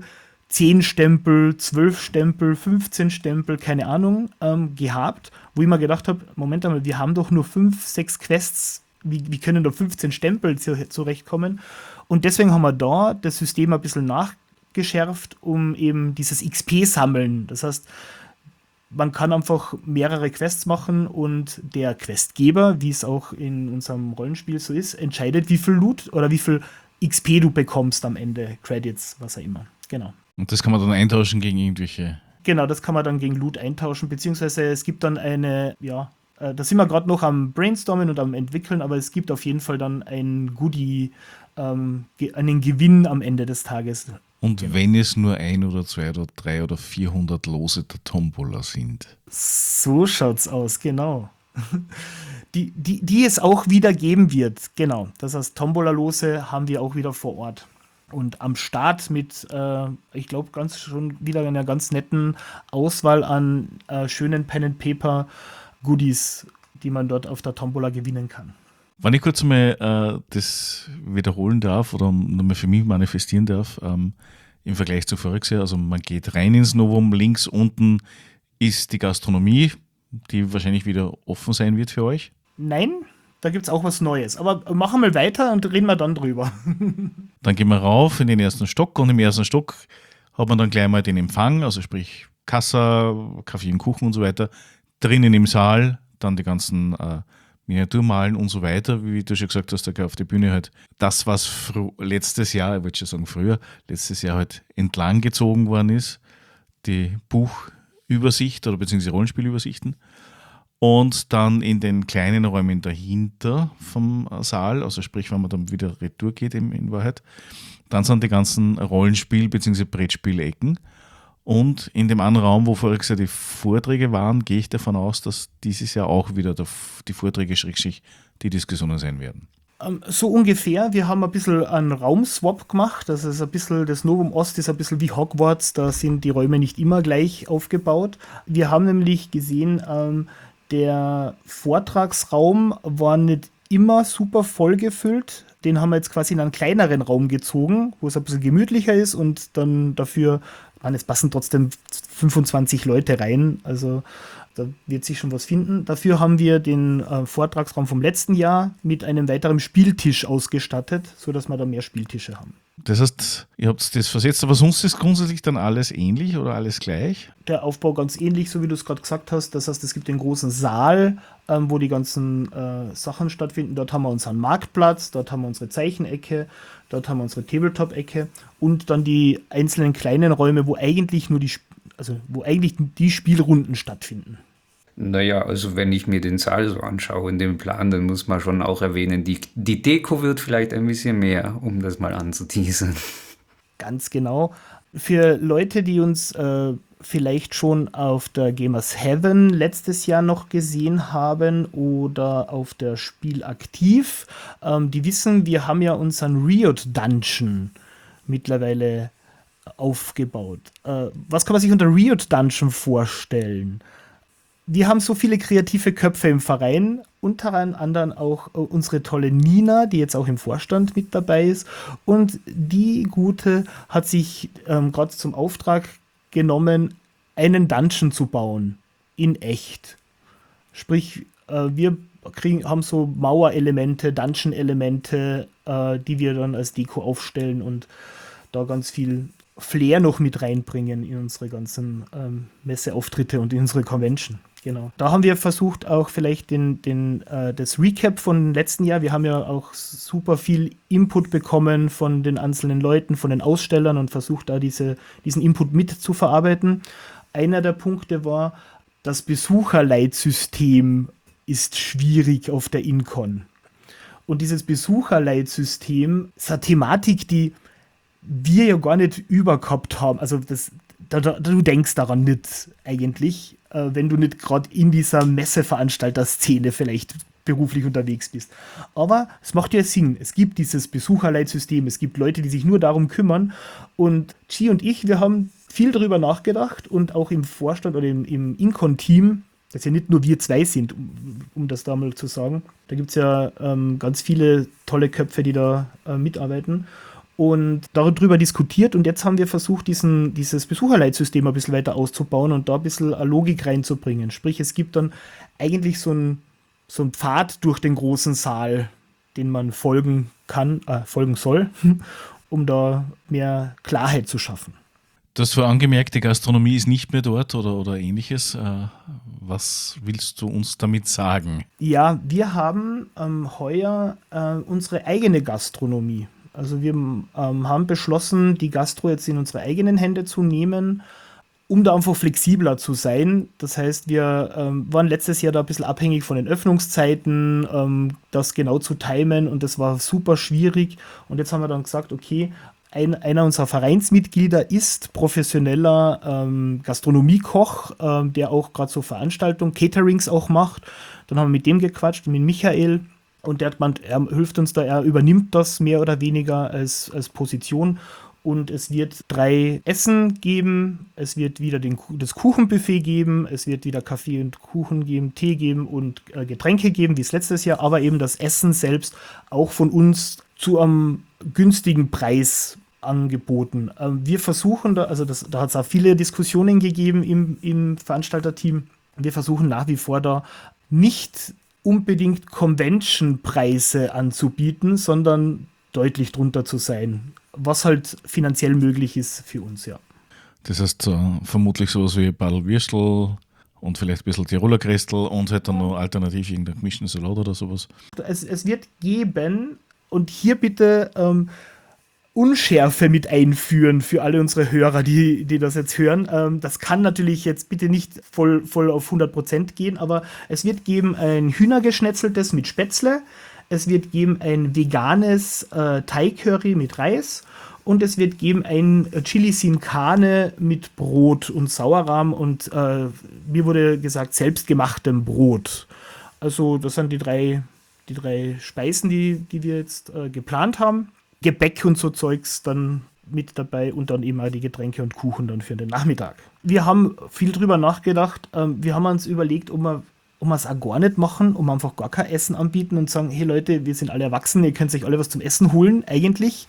10 Stempel, 12 Stempel, 15 Stempel, keine Ahnung, gehabt, wo ich mir gedacht habe, Moment einmal, wir haben doch nur 5, 6 Quests, wie können da 15 Stempel zurechtkommen? Und deswegen haben wir da das System ein bisschen nachgeschärft, um eben dieses XP-Sammeln. Das heißt, man kann einfach mehrere Quests machen und der Questgeber, wie es auch in unserem Rollenspiel so ist, entscheidet, wie viel Loot oder wie viel XP du bekommst am Ende, Credits, was auch immer. Genau. Und das kann man dann eintauschen gegen irgendwelche. Genau, das kann man dann gegen Loot eintauschen, beziehungsweise es gibt dann eine, da sind wir gerade noch am Brainstormen und am Entwickeln, aber es gibt auf jeden Fall dann ein Goodie, einen Gewinn am Ende des Tages. Und wenn es nur 1 oder 2 oder 3 oder 400 Lose der Tombola sind. So schaut's aus, genau. Die es auch wieder geben wird, genau. Das heißt, Tombola-Lose haben wir auch wieder vor Ort. Und am Start mit, ich glaube, schon wieder einer ganz netten Auswahl an schönen Pen-and-Paper-Goodies, die man dort auf der Tombola gewinnen kann. Wenn ich kurz mal das wiederholen darf oder nochmal für mich manifestieren darf, im Vergleich zu voriges Jahr, also man geht rein ins Novum, links unten ist die Gastronomie, die wahrscheinlich wieder offen sein wird für euch. Nein, da gibt es auch was Neues. Aber machen wir weiter und reden wir dann drüber. Dann gehen wir rauf in den ersten Stock und im ersten Stock hat man dann gleich mal den Empfang, also sprich Kassa, Kaffee und Kuchen und so weiter. Drinnen im Saal dann die ganzen Miniaturmalen und so weiter, wie du schon gesagt hast, da auf der Bühne halt das, was letztes Jahr, ich wollte schon sagen früher, letztes Jahr halt entlang gezogen worden ist, die Buchübersicht oder beziehungsweise Rollenspielübersichten. Und dann in den kleinen Räumen dahinter vom Saal, also sprich, wenn man dann wieder retour geht in Wahrheit, dann sind die ganzen Rollenspiel- bzw. Brettspielecken. Und in dem anderen Raum, wo voriges Jahr die Vorträge waren, gehe ich davon aus, dass dieses Jahr auch wieder die Vorträge, die Diskussionen sein werden. So ungefähr. Wir haben ein bisschen einen Raumswap gemacht. Das ist ein bisschen, das Novum Ost ist ein bisschen wie Hogwarts. Da sind die Räume nicht immer gleich aufgebaut. Wir haben nämlich gesehen, der Vortragsraum war nicht immer super voll gefüllt. Den haben wir jetzt quasi in einen kleineren Raum gezogen, wo es ein bisschen gemütlicher ist und dann dafür, es passen trotzdem 25 Leute rein, also da wird sich schon was finden. Dafür haben wir den Vortragsraum vom letzten Jahr mit einem weiteren Spieltisch ausgestattet, sodass wir da mehr Spieltische haben. Das heißt, ihr habt das versetzt, aber sonst ist grundsätzlich dann alles ähnlich oder alles gleich? Der Aufbau ganz ähnlich, so wie du es gerade gesagt hast. Das heißt, es gibt den großen Saal, wo die ganzen Sachen stattfinden. Dort haben wir unseren Marktplatz, dort haben wir unsere Zeichenecke, dort haben wir unsere Tabletop-Ecke und dann die einzelnen kleinen Räume, wo eigentlich die Spielrunden stattfinden. Naja, also wenn ich mir den Saal so anschaue in dem Plan, dann muss man schon auch erwähnen, die Deko wird vielleicht ein bisschen mehr, um das mal anzuteasern. Ganz genau. Für Leute, die uns vielleicht schon auf der Gamers Heaven letztes Jahr noch gesehen haben oder auf der Spiel aktiv, die wissen, wir haben ja unseren Riot Dungeon mittlerweile aufgebaut. Was kann man sich unter Riot Dungeon vorstellen? Wir haben so viele kreative Köpfe im Verein, unter anderem auch unsere tolle Nina, die jetzt auch im Vorstand mit dabei ist. Und die Gute hat sich gerade zum Auftrag genommen, einen Dungeon zu bauen. In echt. Sprich, wir haben so Mauerelemente, Dungeon-Elemente, die wir dann als Deko aufstellen und da ganz viel Flair noch mit reinbringen in unsere ganzen Messeauftritte und in unsere Convention. Genau. Da haben wir versucht, auch vielleicht das Recap von letzten Jahr. Wir haben ja auch super viel Input bekommen von den einzelnen Leuten, von den Ausstellern und versucht da diesen Input mit zu verarbeiten. Einer der Punkte war, das Besucherleitsystem ist schwierig auf der Incon. Und dieses Besucherleitsystem ist eine Thematik, die wir ja gar nicht übergehabt haben. Also du denkst daran nicht eigentlich, wenn du nicht gerade in dieser Messeveranstalter-Szene vielleicht beruflich unterwegs bist. Aber es macht ja Sinn. Es gibt dieses Besucherleitsystem, es gibt Leute, die sich nur darum kümmern. Und Chi und ich, wir haben viel darüber nachgedacht und auch im Vorstand oder im Incon-Team, dass ja nicht nur wir zwei sind, um das da mal zu sagen. Da gibt es ja ganz viele tolle Köpfe, die da mitarbeiten. und darüber diskutiert und jetzt haben wir versucht, dieses Besucherleitsystem ein bisschen weiter auszubauen und da ein bisschen eine Logik reinzubringen. Sprich, es gibt dann eigentlich so ein Pfad durch den großen Saal, den man folgen soll, um da mehr Klarheit zu schaffen. Du hast vorher angemerkt, die Gastronomie ist nicht mehr dort oder ähnliches. Was willst du uns damit sagen? Ja, wir haben heuer unsere eigene Gastronomie. Also wir haben beschlossen, die Gastro jetzt in unsere eigenen Hände zu nehmen, um da einfach flexibler zu sein. Das heißt, wir waren letztes Jahr da ein bisschen abhängig von den Öffnungszeiten, das genau zu timen und das war super schwierig. Und jetzt haben wir dann gesagt, okay, einer unserer Vereinsmitglieder ist professioneller Gastronomiekoch, der auch gerade so Veranstaltungen, Caterings auch macht. Dann haben wir mit dem gequatscht, mit Michael. Und der hat gemeint, er hilft uns da, er übernimmt das mehr oder weniger als Position. Und es wird 3 Essen geben, es wird wieder das Kuchenbuffet geben, es wird wieder Kaffee und Kuchen geben, Tee geben und Getränke geben, wie es letztes Jahr, aber eben das Essen selbst auch von uns zu einem günstigen Preis angeboten. Wir versuchen da, also da hat es auch viele Diskussionen gegeben im Veranstalterteam, wir versuchen nach wie vor da nicht unbedingt Convention-Preise anzubieten, sondern deutlich drunter zu sein, was halt finanziell möglich ist für uns, ja. Das heißt vermutlich sowas wie Badl Würstel und vielleicht ein bisschen Tiroler Krestel und halt dann noch alternativ irgendeinen gemischten Salat oder sowas. Es wird geben, und hier bitte Unschärfe mit einführen für alle unsere Hörer, die das jetzt hören. Das kann natürlich jetzt bitte nicht voll auf 100% gehen, aber es wird geben ein Hühnergeschnetzeltes mit Spätzle, es wird geben ein veganes Thai-Curry mit Reis und es wird geben ein Chili sin Carne mit Brot und Sauerrahm und mir wurde gesagt, selbstgemachtem Brot. Also das sind die drei Speisen, die wir jetzt geplant haben. Gebäck und so Zeugs dann mit dabei und dann eben auch die Getränke und Kuchen dann für den Nachmittag. Wir haben viel drüber nachgedacht. Wir haben uns überlegt, ob wir es auch gar nicht machen, um einfach gar kein Essen anbieten und sagen, hey Leute, wir sind alle erwachsen, ihr könnt euch alle was zum Essen holen, eigentlich.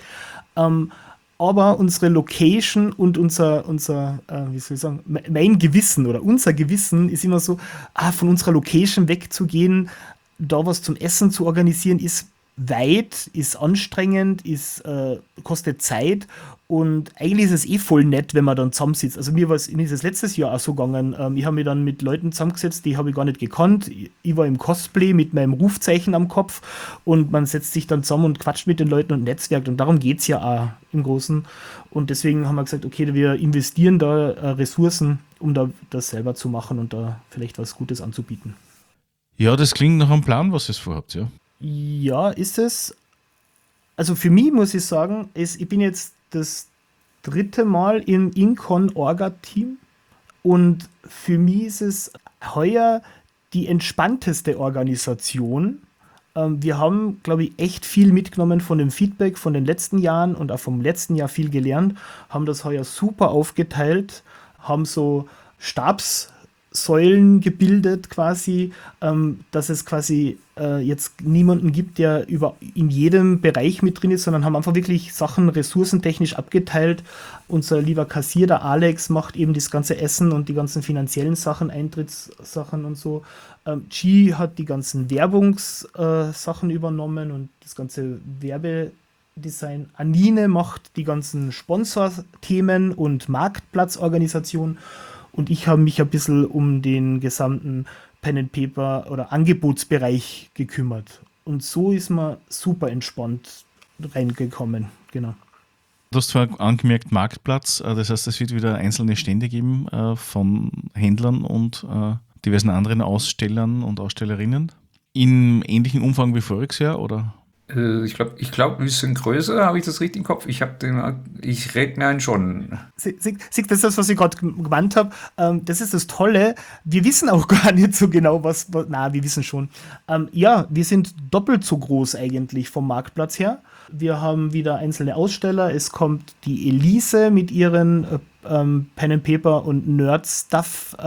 Aber unsere Location und unser wie soll ich sagen, mein Gewissen oder unser Gewissen ist immer so, von unserer Location wegzugehen, da was zum Essen zu organisieren, ist weit, ist anstrengend, kostet Zeit und eigentlich ist es voll nett, wenn man dann zusammensitzt. Also mir ist es letztes Jahr auch so gegangen. Ich habe mich dann mit Leuten zusammengesetzt, die habe ich gar nicht gekannt. Ich war im Cosplay mit meinem Rufzeichen am Kopf und man setzt sich dann zusammen und quatscht mit den Leuten und netzwerkt und darum geht es ja auch im Großen. Und deswegen haben wir gesagt, okay, wir investieren da Ressourcen, um da das selber zu machen und da vielleicht was Gutes anzubieten. Ja, das klingt nach einem Plan, was ihr vorhabt, ja. Ja, ist es. Also für mich muss ich sagen, ich bin jetzt das 3. Mal im Incon-Orga-Team und für mich ist es heuer die entspannteste Organisation. Wir haben, glaube ich, echt viel mitgenommen von dem Feedback von den letzten Jahren und auch vom letzten Jahr viel gelernt, haben das heuer super aufgeteilt, haben so Stabssäulen gebildet quasi, dass es quasi jetzt niemanden gibt, der in jedem Bereich mit drin ist, sondern haben einfach wirklich Sachen ressourcentechnisch abgeteilt. Unser lieber Kassier, der Alex, macht eben das ganze Essen und die ganzen finanziellen Sachen, Eintrittssachen und so. G hat die ganzen Werbungssachen übernommen und das ganze Werbedesign. Anine macht die ganzen Sponsorthemen und Marktplatzorganisation. Und ich habe mich ein bisschen um den gesamten Pen and Paper oder Angebotsbereich gekümmert. Und so ist man super entspannt reingekommen. Genau. Du hast vorher angemerkt, Marktplatz. Das heißt, es wird wieder einzelne Stände geben von Händlern und diversen anderen Ausstellern und Ausstellerinnen. In ähnlichem Umfang wie voriges Jahr, oder? Ich glaube, ein bisschen größer, habe ich das richtig im Kopf? Ich rede mir einen schon. Sieg, das ist das, was ich gerade gemeint habe. Das ist das Tolle. Wir wissen auch gar nicht so genau, wir wissen schon. Ja, wir sind doppelt so groß eigentlich vom Marktplatz her. Wir haben wieder einzelne Aussteller. Es kommt die Elise mit ihren Pen and Paper und Nerd-Stuff,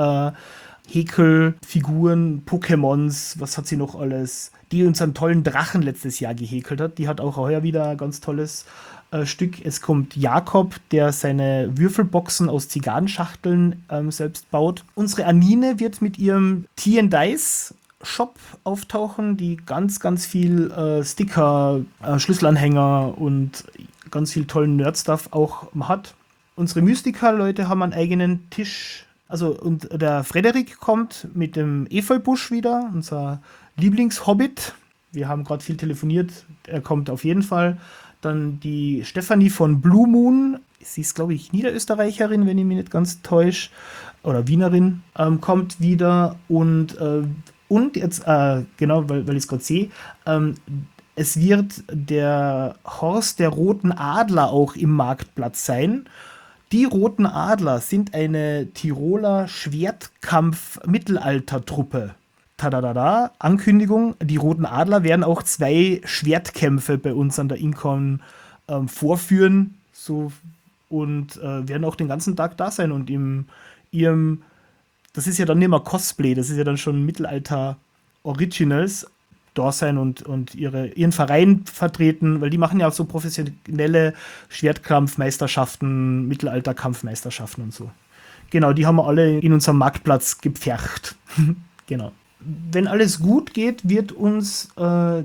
Häkelfiguren, Pokémons, was hat sie noch alles? Die uns einen tollen Drachen letztes Jahr gehäkelt hat. Die hat auch heuer wieder ein ganz tolles Stück. Es kommt Jakob, der seine Würfelboxen aus Zigarrenschachteln selbst baut. Unsere Anine wird mit ihrem Tea&Dice Shop auftauchen, die ganz, ganz viel Sticker, Schlüsselanhänger und ganz viel tollen Nerd-Stuff auch hat. Unsere Mystiker-Leute haben einen eigenen Tisch. Also, und der Frederik kommt mit dem Efeubusch wieder, unser Lieblingshobbit. Wir haben gerade viel telefoniert, er kommt auf jeden Fall. Dann die Stefanie von Blue Moon, sie ist, glaube ich, Niederösterreicherin, wenn ich mich nicht ganz täusche, oder Wienerin, kommt wieder. Und jetzt, genau, weil ich es gerade sehe, es wird der Horst der Roten Adler auch im Marktplatz sein. Die Roten Adler sind eine Tiroler Schwertkampf-Mittelalter-Truppe. Tadadada, Ankündigung, die Roten Adler werden auch 2 Schwertkämpfe bei uns an der Incon vorführen und werden auch den ganzen Tag da sein und ihrem, das ist ja dann nicht mehr Cosplay, das ist ja dann schon Mittelalter-Originals, da sein und ihren Verein vertreten, weil die machen ja auch so professionelle Schwertkampfmeisterschaften, Mittelalter-Kampfmeisterschaften und so. Genau, die haben wir alle in unserem Marktplatz gepfercht. Genau. Wenn alles gut geht, wird uns der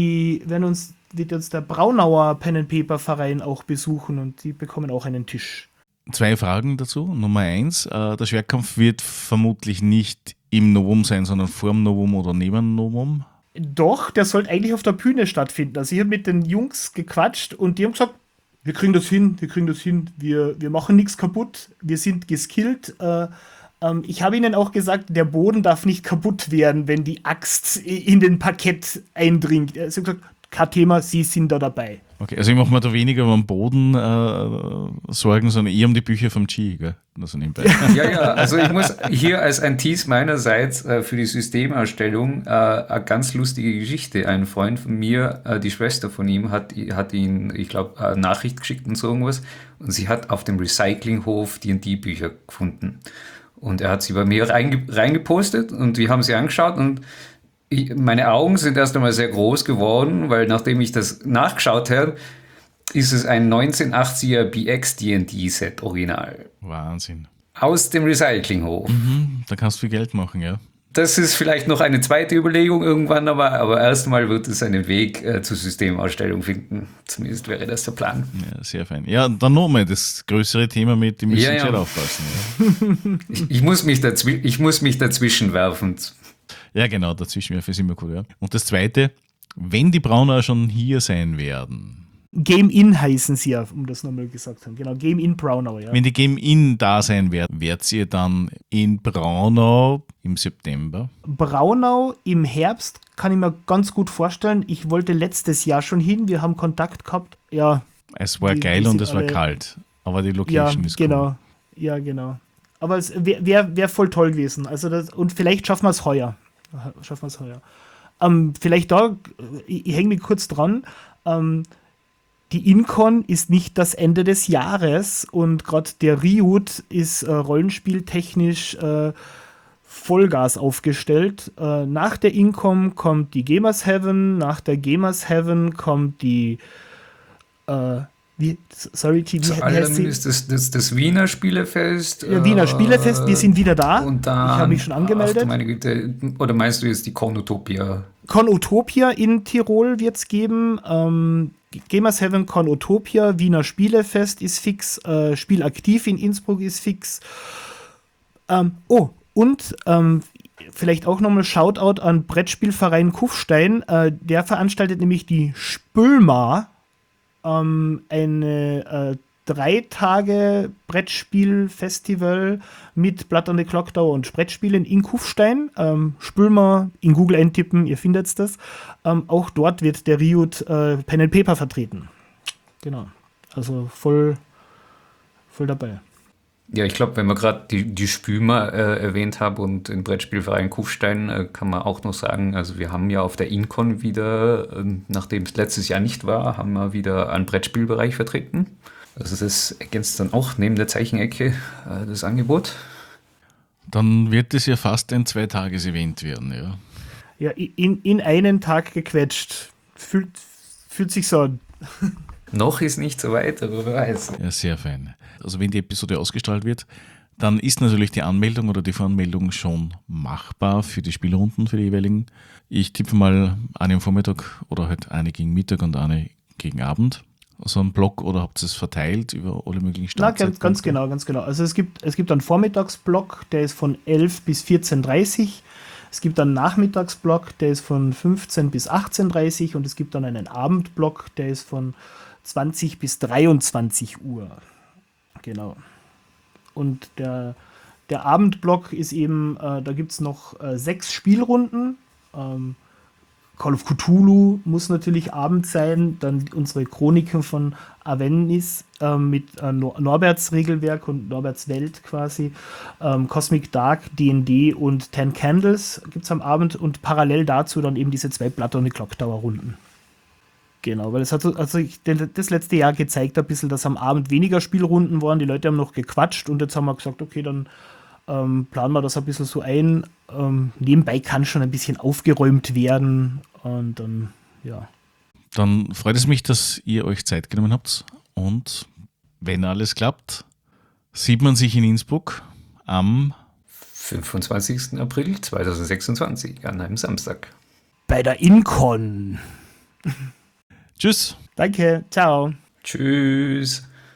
Braunauer Pen & Paper Verein auch besuchen und die bekommen auch einen Tisch. 2 Fragen dazu. Nummer 1, der Schwertkampf wird vermutlich nicht im Novum sein, sondern vor dem Novum oder neben dem Novum. Doch, der sollte eigentlich auf der Bühne stattfinden. Also ich habe mit den Jungs gequatscht und die haben gesagt, wir kriegen das hin, wir machen nichts kaputt, wir sind geskillt. Ich habe ihnen auch gesagt, der Boden darf nicht kaputt werden, wenn die Axt in den Parkett eindringt. Sie haben gesagt, kein Thema, sie sind da dabei. Okay, also ich mache mir da weniger um den Boden Sorgen, sondern eher um die Bücher vom G, gell? Also nebenbei. Ja, also ich muss hier als ein Tease meinerseits für die Systemausstellung eine ganz lustige Geschichte. Ein Freund von mir, die Schwester von ihm, hat ihn, ich glaube, eine Nachricht geschickt und so irgendwas. Und sie hat auf dem Recyclinghof D&D-Bücher gefunden. Und er hat sie bei mir reingepostet und wir haben sie angeschaut und meine Augen sind erst einmal sehr groß geworden, weil nachdem ich das nachgeschaut habe, ist es ein 1980er BX D&D-Set Original. Wahnsinn. Aus dem Recyclinghof. Da kannst du viel Geld machen, ja. Das ist vielleicht noch eine zweite Überlegung irgendwann, aber erstmal wird es einen Weg zur Systemausstellung finden. Zumindest wäre das der Plan. Ja, sehr fein. Ja, und dann nochmal das größere Thema mit, die müssen gescheit aufpassen. Ja. Ich muss mich dazwischen werfen. Ja, genau, dazwischen wäre es immer cool. Ja. Und das Zweite, wenn die Braunauer schon hier sein werden. Game In heißen sie ja, um das nochmal gesagt zu haben. Genau, Game In Braunau, ja. Wenn die Game In da sein werden, werdet ihr dann in Braunau im September? Braunau im Herbst kann ich mir ganz gut vorstellen. Ich wollte letztes Jahr schon hin, wir haben Kontakt gehabt. Ja. Es war geil und es war kalt, aber die Location ist genau. cool. Ja, genau. Aber es wäre voll toll gewesen. Also und vielleicht schaffen wir es heuer. Vielleicht da, ich hänge mich kurz dran, die Incon ist nicht das Ende des Jahres und gerade der Riot ist rollenspieltechnisch Vollgas aufgestellt. Nach der Incon kommt die Gamers Heaven, nach der Gamers Heaven kommt die wie heißt sie? Ist das Wiener Spielefest. Ja, Wiener Spielefest, wir sind wieder da. Und dann, ich habe mich schon angemeldet. Ach, meine Güte. Oder meinst du jetzt die Conutopia? Conutopia in Tirol wird es geben. Gamers Heaven, Conutopia, Wiener Spielefest ist fix. Spielaktiv in Innsbruck ist fix. Vielleicht auch nochmal Shoutout an Brettspielverein Kufstein. Der veranstaltet nämlich die Spülma. Eine 3 Tage Brettspiel-Festival mit Blood on the Clock Tower und Brettspielen in Kufstein. Spül mal in Google eintippen, ihr findet das. Auch dort wird der Riot Pen & Paper vertreten. Genau. Also voll dabei. Ja, ich glaube, wenn wir gerade die Spümer erwähnt haben und den Brettspielverein Kufstein, kann man auch noch sagen, also wir haben ja auf der Incon wieder, nachdem es letztes Jahr nicht war, haben wir wieder einen Brettspielbereich vertreten. Also das ergänzt dann auch neben der Zeichenecke das Angebot. Dann wird es ja fast ein 2-Tages-Event werden, ja. Ja, in einen Tag gequetscht. Fühlt sich so an. Noch ist nicht so weit, aber wer weiß. Ja, sehr fein. Also wenn die Episode ausgestrahlt wird, dann ist natürlich die Anmeldung oder die Voranmeldung schon machbar für die Spielrunden, für die jeweiligen. Ich tippe mal eine am Vormittag oder halt eine gegen Mittag und eine gegen Abend. So ein Block oder habt ihr es verteilt über alle möglichen Na, Startzeiten? ganz genau, ganz genau. Also es gibt einen Vormittagsblock, der ist von 11 bis 14:30 Uhr. Es gibt einen Nachmittagsblock, der ist von 15 bis 18:30 Uhr und es gibt dann einen Abendblock, der ist von 20 bis 23 Uhr. Genau. Und der Abendblock ist eben, da gibt es noch 6 Spielrunden. Call of Cthulhu muss natürlich Abend sein. Dann unsere Chroniken von Avernus mit Norberts Regelwerk und Norberts Welt quasi. Cosmic Dark, D&D und Ten Candles gibt es am Abend und parallel dazu dann eben diese 2 Blood-on-the Clock-Tower-Runden. Genau, weil es hat das letzte Jahr gezeigt ein bisschen, dass am Abend weniger Spielrunden waren. Die Leute haben noch gequatscht und jetzt haben wir gesagt, okay, dann planen wir das ein bisschen so ein. Nebenbei kann schon ein bisschen aufgeräumt werden und dann, ja. Dann freut es mich, dass ihr euch Zeit genommen habt und wenn alles klappt, sieht man sich in Innsbruck am 25. April 2026, an einem Samstag. Bei der Incon. Tschüss. Danke, ciao. Tschüss.